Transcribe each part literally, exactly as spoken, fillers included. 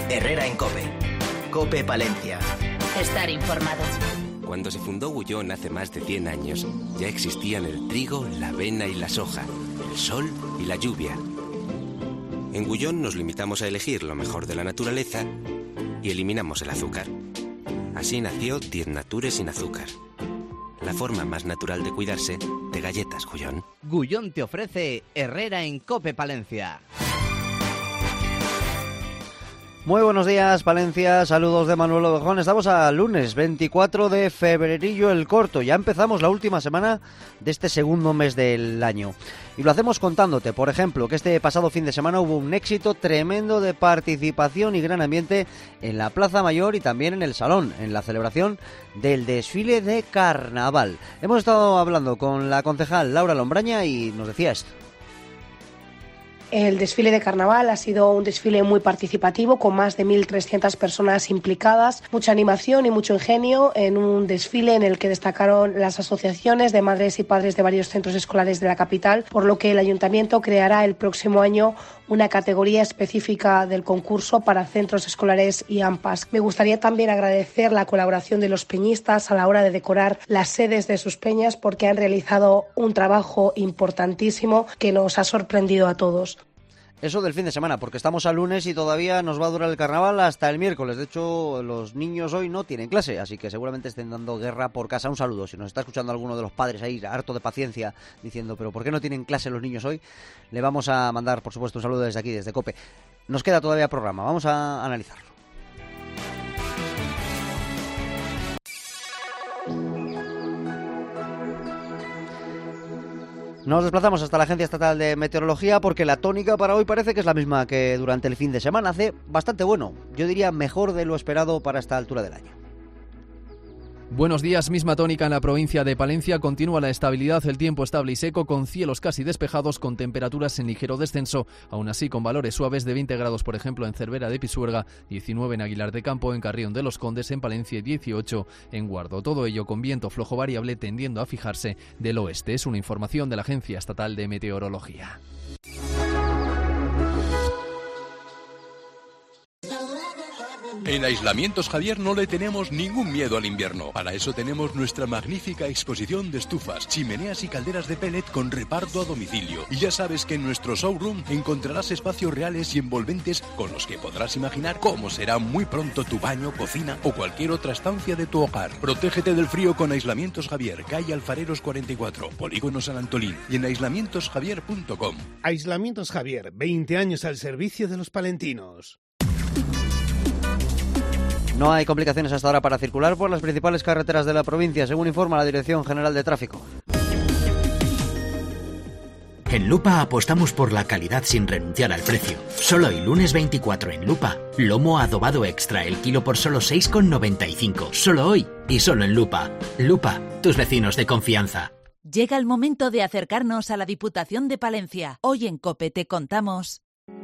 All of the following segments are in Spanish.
Herrera en COPE. COPE Palencia. Estar informado. Cuando se fundó Gullón hace más de cien años, ya existían el trigo, la avena y la soja, el sol y la lluvia. En Gullón nos limitamos a elegir lo mejor de la naturaleza y eliminamos el azúcar. Así nació Diez Natures sin azúcar. La forma más natural de cuidarse de galletas Gullón. Gullón te ofrece Herrera en COPE Palencia. Muy buenos días, Palencia. Saludos de Manuel Ovejón. Estamos a lunes veinticuatro de febrerillo el corto. Ya empezamos la última semana de este segundo mes del año. Y lo hacemos contándote, por ejemplo, que este pasado fin de semana hubo un éxito tremendo de participación y gran ambiente en la Plaza Mayor y también en el Salón, en la celebración del desfile de carnaval. Hemos estado hablando con la concejal Laura Lombraña y nos decía esto. El desfile de carnaval ha sido un desfile muy participativo, con más de mil trescientas personas implicadas, mucha animación y mucho ingenio en un desfile en el que destacaron las asociaciones de madres y padres de varios centros escolares de la capital, por lo que el Ayuntamiento creará el próximo año una categoría específica del concurso para centros escolares y A M P A S. Me gustaría también agradecer la colaboración de los peñistas a la hora de decorar las sedes de sus peñas, porque han realizado un trabajo importantísimo que nos ha sorprendido a todos. Eso del fin de semana, porque estamos a lunes y todavía nos va a durar el carnaval hasta el miércoles. De hecho, los niños hoy no tienen clase, así que seguramente estén dando guerra por casa. Un saludo, si nos está escuchando alguno de los padres ahí, harto de paciencia, diciendo, pero ¿por qué no tienen clase los niños hoy? Le vamos a mandar, por supuesto, un saludo desde aquí, desde COPE. Nos queda todavía programa, vamos a analizarlo. Nos desplazamos hasta la Agencia Estatal de Meteorología porque la tónica para hoy parece que es la misma que durante el fin de semana. Hace bastante bueno, yo diría mejor de lo esperado para esta altura del año. Buenos días, misma tónica en la provincia de Palencia. Continúa la estabilidad, el tiempo estable y seco, con cielos casi despejados, con temperaturas en ligero descenso, aún así con valores suaves de veinte grados, por ejemplo, en Cervera de Pisuerga, diecinueve en Aguilar de Campo, en Carrión de los Condes, en Palencia y dieciocho en Guardo. Todo ello con viento flojo variable tendiendo a fijarse del oeste. Es una información de la Agencia Estatal de Meteorología. En Aislamientos Javier no le tenemos ningún miedo al invierno. Para eso tenemos nuestra magnífica exposición de estufas, chimeneas y calderas de pellet con reparto a domicilio. Y ya sabes que en nuestro showroom encontrarás espacios reales y envolventes con los que podrás imaginar cómo será muy pronto tu baño, cocina o cualquier otra estancia de tu hogar. Protégete del frío con Aislamientos Javier, calle Alfareros cuarenta y cuatro, Polígono San Antolín, y en aislamientos javier punto com. Aislamientos Javier, veinte años al servicio de los palentinos. No hay complicaciones hasta ahora para circular por las principales carreteras de la provincia, según informa la Dirección General de Tráfico. En Lupa apostamos por la calidad sin renunciar al precio. Solo hoy, lunes veinticuatro, en Lupa. Lomo adobado extra, el kilo por solo seis con noventa y cinco. Solo hoy y solo en Lupa. Lupa, tus vecinos de confianza. Llega el momento de acercarnos a la Diputación de Palencia. Hoy en COPE te contamos...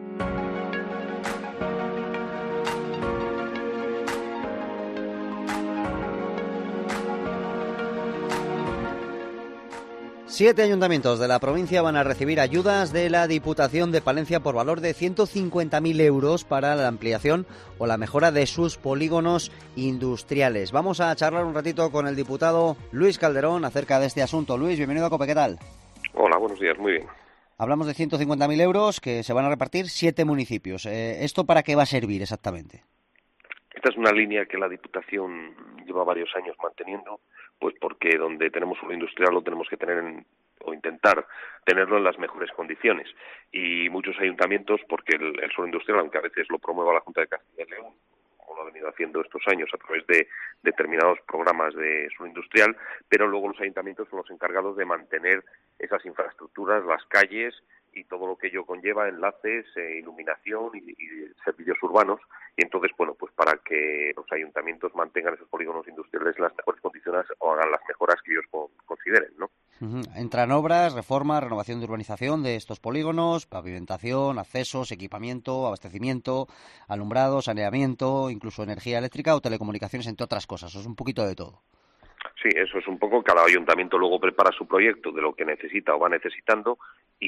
Siete ayuntamientos de la provincia van a recibir ayudas de la Diputación de Palencia por valor de ciento cincuenta mil euros para la ampliación o la mejora de sus polígonos industriales. Vamos a charlar un ratito con el diputado Luis Calderón acerca de este asunto. Luis, bienvenido a COPE, ¿qué tal? Hola, buenos días, muy bien. Hablamos de ciento cincuenta mil euros que se van a repartir siete municipios. Eh, ¿Esto para qué va a servir exactamente? Esta es una línea que la Diputación lleva varios años manteniendo, pues porque donde tenemos suelo industrial lo tenemos que tener en, o intentar tenerlo en las mejores condiciones. Y muchos ayuntamientos, porque el, el suelo industrial, aunque a veces lo promueva la Junta de Castilla y León, como lo ha venido haciendo estos años a través de determinados programas de suelo industrial, pero luego los ayuntamientos son los encargados de mantener esas infraestructuras, las calles y todo lo que ello conlleva, enlaces, eh, iluminación y, y servicios urbanos. Y entonces, bueno, pues para que los ayuntamientos mantengan esos polígonos industriales en las mejores condiciones o hagan las mejoras que ellos consideren, ¿no? Uh-huh. Entran obras, reforma, renovación de urbanización de estos polígonos, pavimentación, accesos, equipamiento, abastecimiento, alumbrado, saneamiento, incluso energía eléctrica o telecomunicaciones, entre otras cosas. Es un poquito de todo. Sí, eso es un poco, cada ayuntamiento luego prepara su proyecto de lo que necesita o va necesitando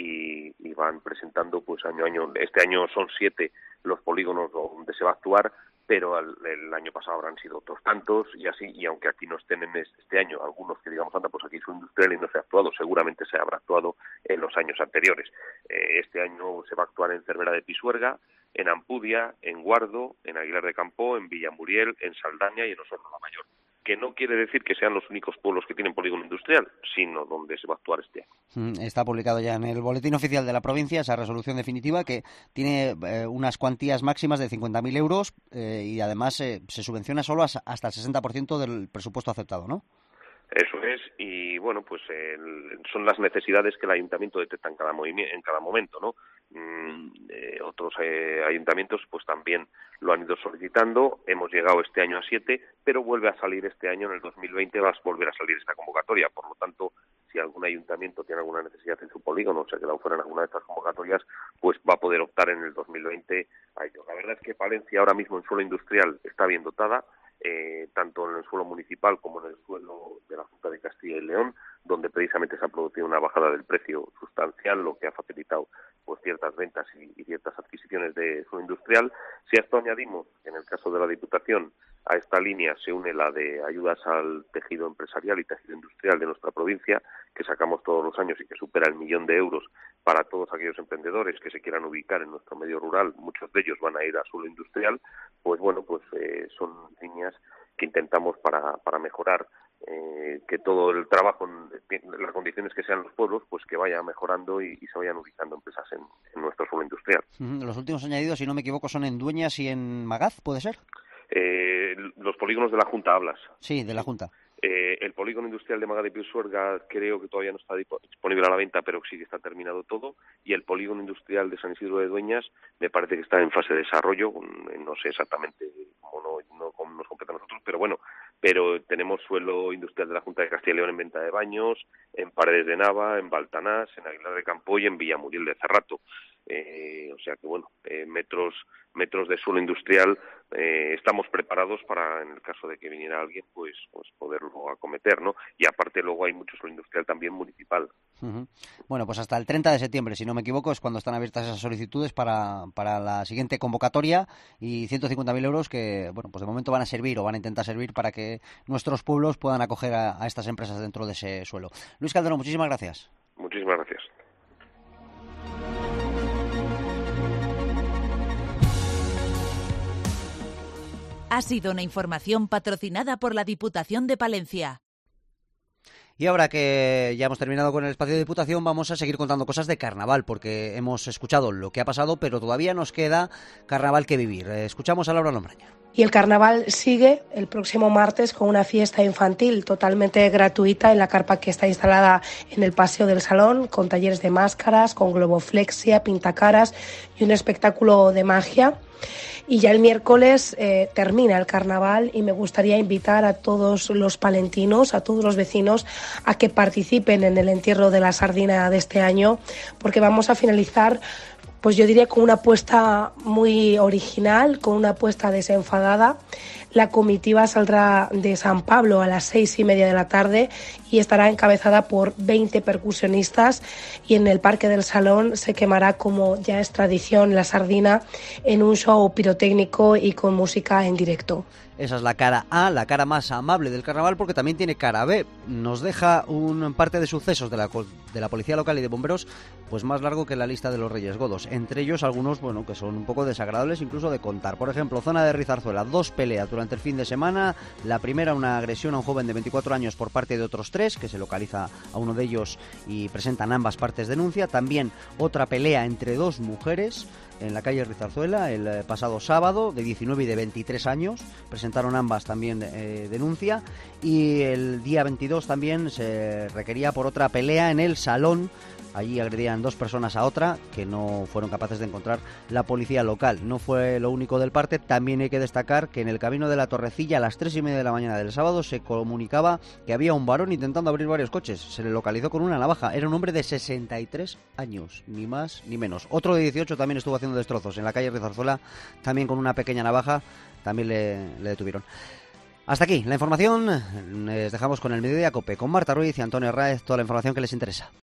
y, y van presentando pues año a año. Este año son siete los polígonos donde se va a actuar, pero el, el año pasado habrán sido otros tantos y así, y aunque aquí no estén en este año algunos que digamos, anda, pues aquí es un industrial y no se ha actuado, seguramente se habrá actuado en los años anteriores. Eh, este año se va a actuar en Cervera de Pisuerga, en Ampudia, en Guardo, en Aguilar de Campoo, en Villamuriel, en Saldaña y en Osorno la Mayor. Que no quiere decir que sean los únicos pueblos que tienen polígono industrial, sino donde se va a actuar este año. Está publicado ya en el Boletín Oficial de la Provincia esa resolución definitiva que tiene eh, unas cuantías máximas de cincuenta mil euros eh, y además eh, se subvenciona solo hasta el sesenta por ciento del presupuesto aceptado, ¿no? Eso es, y bueno, pues el, son las necesidades que el ayuntamiento detecta en cada, movimiento, en cada momento, ¿no? Mm, eh, otros eh, ayuntamientos pues también lo han ido solicitando, hemos llegado este año a siete, pero vuelve a salir este año, en el dos mil veinte va a volver a salir esta convocatoria, por lo tanto, si algún ayuntamiento tiene alguna necesidad en su polígono o se ha quedado fuera en alguna de estas convocatorias, pues va a poder optar en el dos mil veinte a ello. La verdad es que Palencia ahora mismo en suelo industrial está bien dotada, Eh, tanto en el suelo municipal como en el suelo de la Junta de Castilla y León, donde precisamente se ha producido una bajada del precio sustancial, lo que ha facilitado pues ciertas ventas y, y ciertas adquisiciones de suelo industrial. Si a esto añadimos, en el caso de la Diputación, a esta línea se une la de ayudas al tejido empresarial y tejido industrial de nuestra provincia, que sacamos todos los años y que supera el millón de euros para todos aquellos emprendedores que se quieran ubicar en nuestro medio rural, muchos de ellos van a ir a suelo industrial, pues bueno, pues eh, son líneas que intentamos para, para mejorar eh, que todo el trabajo, en las condiciones que sean los pueblos, pues que vaya mejorando y, y se vayan ubicando empresas en, en nuestro suelo industrial. Los últimos añadidos, si no me equivoco, son en Dueñas y en Magaz, ¿puede ser? Eh, los polígonos de la Junta hablas. Sí, de la Junta. Eh, el polígono industrial de Magaz de Pisuerga creo que todavía no está disponible a la venta, pero sí que está terminado todo, y el polígono industrial de San Isidro de Dueñas me parece que está en fase de desarrollo, no sé exactamente cómo no, no, cómo nos compete a nosotros, pero bueno, pero tenemos suelo industrial de la Junta de Castilla y León en Venta de Baños, en Paredes de Nava, en Baltanás, en Aguilar de Campoo y en Villamuriel de Cerrato. Eh, o sea que bueno, eh, metros metros de suelo industrial eh, estamos preparados para, en el caso de que viniera alguien, pues pues poderlo acometer, ¿no? Y aparte luego hay mucho suelo industrial también municipal. Uh-huh. Bueno, pues hasta el treinta de septiembre, si no me equivoco, es cuando están abiertas esas solicitudes para, para la siguiente convocatoria, y ciento cincuenta mil euros que, bueno, pues de momento van a servir o van a intentar servir para que nuestros pueblos puedan acoger a, a estas empresas dentro de ese suelo. Luis Calderón, muchísimas gracias. Muchísimas gracias. Ha sido una información patrocinada por la Diputación de Palencia. Y ahora que ya hemos terminado con el espacio de Diputación, vamos a seguir contando cosas de carnaval, porque hemos escuchado lo que ha pasado, pero todavía nos queda carnaval que vivir. Escuchamos a Laura Lombraña. Y el carnaval sigue el próximo martes con una fiesta infantil totalmente gratuita en la carpa que está instalada en el Paseo del Salón, con talleres de máscaras, con globoflexia, pintacaras y un espectáculo de magia. Y ya el miércoles eh, termina el carnaval y me gustaría invitar a todos los palentinos, a todos los vecinos, a que participen en el entierro de la sardina de este año, porque vamos a finalizar, pues yo diría, con una apuesta muy original, con una apuesta desenfadada. La comitiva saldrá de San Pablo a las seis y media de la tarde y estará encabezada por veinte percusionistas, y en el Parque del Salón se quemará, como ya es tradición, la sardina en un show pirotécnico y con música en directo. Esa es la cara A, la cara más amable del carnaval, porque también tiene cara B. Nos deja un parte de sucesos de la, de la policía local y de bomberos pues más largo que la lista de los Reyes Godos. Entre ellos algunos, bueno, que son un poco desagradables incluso de contar. Por ejemplo, zona de Rizarzuela, dos peleas durante el fin de semana. La primera, una agresión a un joven de veinticuatro años por parte de otros tres, que se localiza a uno de ellos y presentan ambas partes denuncia. También otra pelea entre dos mujeres en la calle Rizarzuela el pasado sábado, de diecinueve y de veintitrés años, presentaron ambas también eh, denuncia, y el día veintidós también se requería por otra pelea en el Salón. Allí agredían dos personas a otra, que no fueron capaces de encontrar la policía local. No fue lo único del parte. También hay que destacar que en el camino de la Torrecilla, a las tres y media de la mañana del sábado, se comunicaba que había un varón intentando abrir varios coches. Se le localizó con una navaja. Era un hombre de sesenta y tres años, ni más ni menos. Otro de dieciocho también estuvo haciendo destrozos en la calle Rizarzuela, también con una pequeña navaja. También le, le detuvieron. Hasta aquí la información. Les dejamos con el Mediodía Cope, con Marta Ruiz y Antonio Raez, toda la información que les interesa.